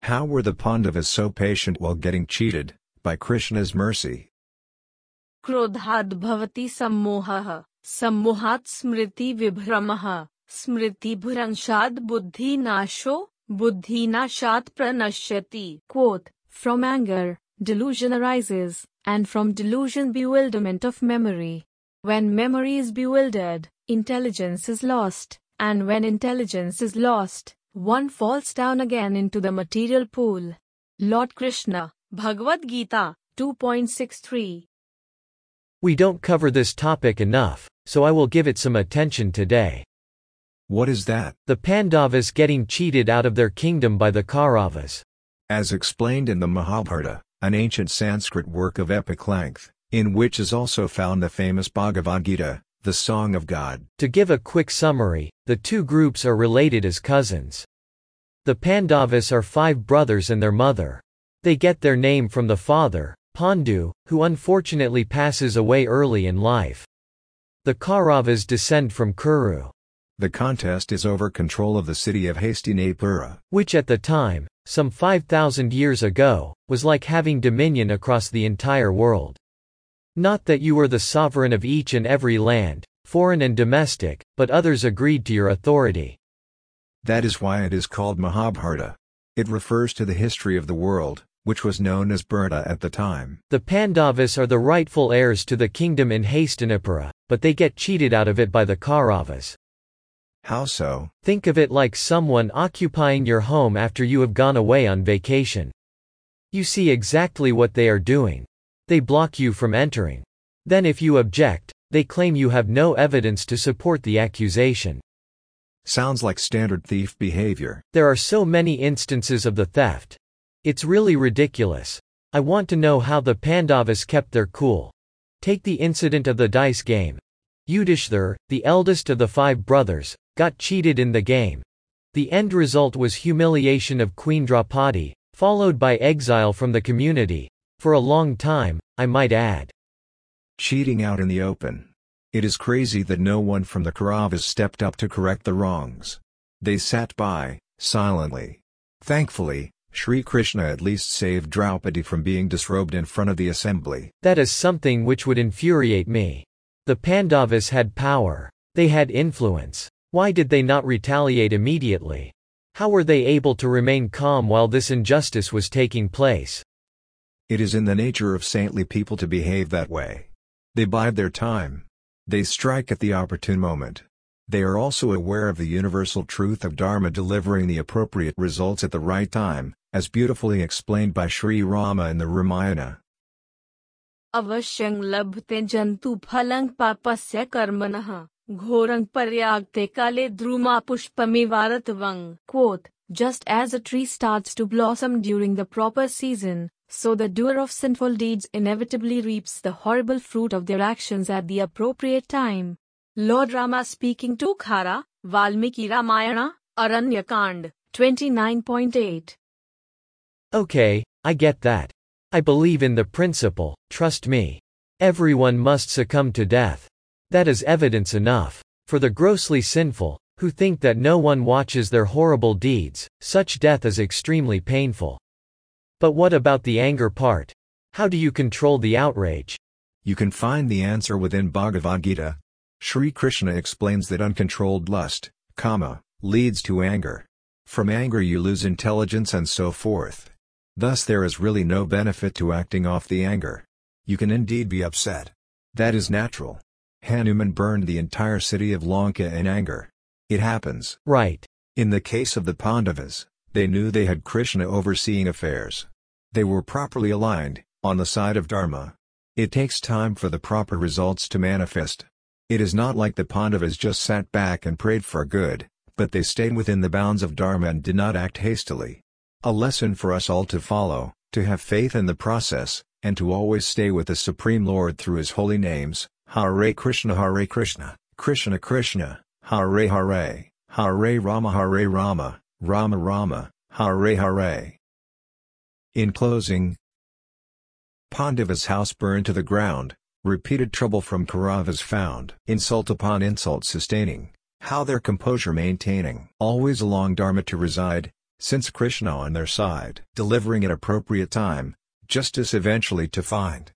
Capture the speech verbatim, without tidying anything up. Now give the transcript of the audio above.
How were the Pandavas so patient while getting cheated by Krishna's mercy? क्रोधाद् भवति सम्मोहः, सम्मोहात् स्मृति विभ्रमः, स्मृति भ्रंशाद् बुद्धिनाशो, बुद्धिनाशात् प्रणश्यति. Quote, from anger, delusion arises, and from delusion bewilderment of memory. When memory is bewildered, intelligence is lost, and when intelligence is lost, one falls down again into the material pool. Lord Krishna, Bhagavad Gita, two point six three. We don't cover this topic enough, so I will give it some attention today. What is that? The Pandavas getting cheated out of their kingdom by the Kauravas. As explained in the Mahabharata, an ancient Sanskrit work of epic length, in which is also found the famous Bhagavad Gita, the Song of God. To give a quick summary, the two groups are related as cousins. The Pandavas are five brothers and their mother. They get their name from the father, Pandu, who unfortunately passes away early in life. The Kauravas descend from Kuru. The contest is over control of the city of Hastinapura, which at the time, some five thousand years ago, was like having dominion across the entire world. Not that you were the sovereign of each and every land, foreign and domestic, but others agreed to your authority. That is why it is called Mahabharata. It refers to the history of the world, which was known as Bharata at the time. The Pandavas are the rightful heirs to the kingdom in Hastinapura, but they get cheated out of it by the Kauravas. How so? Think of it like someone occupying your home after you have gone away on vacation. You see exactly what they are doing. They block you from entering. Then if you object, they claim you have no evidence to support the accusation. Sounds like standard thief behavior. There are so many instances of the theft. It's really ridiculous. I want to know how the Pandavas kept their cool. Take the incident of the dice game. Yudhishthir, the eldest of the five brothers, got cheated in the game. The end result was humiliation of Queen Draupadi, followed by exile from the community, for a long time, I might add. Cheating out in the open. It is crazy that no one from the Kauravas stepped up to correct the wrongs. They sat by, silently. Thankfully, Sri Krishna at least saved Draupadi from being disrobed in front of the assembly. That is something which would infuriate me. The Pandavas had power. They had influence. Why did they not retaliate immediately? How were they able to remain calm while this injustice was taking place? It is in the nature of saintly people to behave that way. They bide their time. They strike at the opportune moment. They are also aware of the universal truth of Dharma delivering the appropriate results at the right time, as beautifully explained by Sri Rama in the Ramayana. Avasyang labhte jantu phalang papasya karmanah, ghorang paryagte kale druma pushpamivaratavang. Quote, just as a tree starts to blossom during the proper season, so the doer of sinful deeds inevitably reaps the horrible fruit of their actions at the appropriate time. Lord Rama speaking to Khara, Valmiki Ramayana, Aranyakand, twenty-nine point eight. Okay, I get that. I believe in the principle, trust me. Everyone must succumb to death. That is evidence enough. For the grossly sinful, who think that no one watches their horrible deeds, such death is extremely painful. But what about the anger part? How do you control the outrage? You can find the answer within Bhagavad Gita. Sri Krishna explains that uncontrolled lust, kama, leads to anger. From anger you lose intelligence and so forth. Thus there is really no benefit to acting off the anger. You can indeed be upset. That is natural. Hanuman burned the entire city of Lanka in anger. It happens. Right. In the case of the Pandavas, they knew they had Krishna overseeing affairs. They were properly aligned, on the side of Dharma. It takes time for the proper results to manifest. It is not like the Pandavas just sat back and prayed for good, but they stayed within the bounds of Dharma and did not act hastily. A lesson for us all to follow, to have faith in the process, and to always stay with the Supreme Lord through His holy names, Hare Krishna Hare Krishna, Krishna Krishna, Hare Hare, Hare Rama Hare Rama, Rama Rama, Hare Hare. In closing, Pandava's house burned to the ground, repeated trouble from Kauravas found, insult upon insult sustaining, how their composure maintaining, always along Dharma to reside, Since Krishna on their side, delivering at appropriate time, justice eventually to find.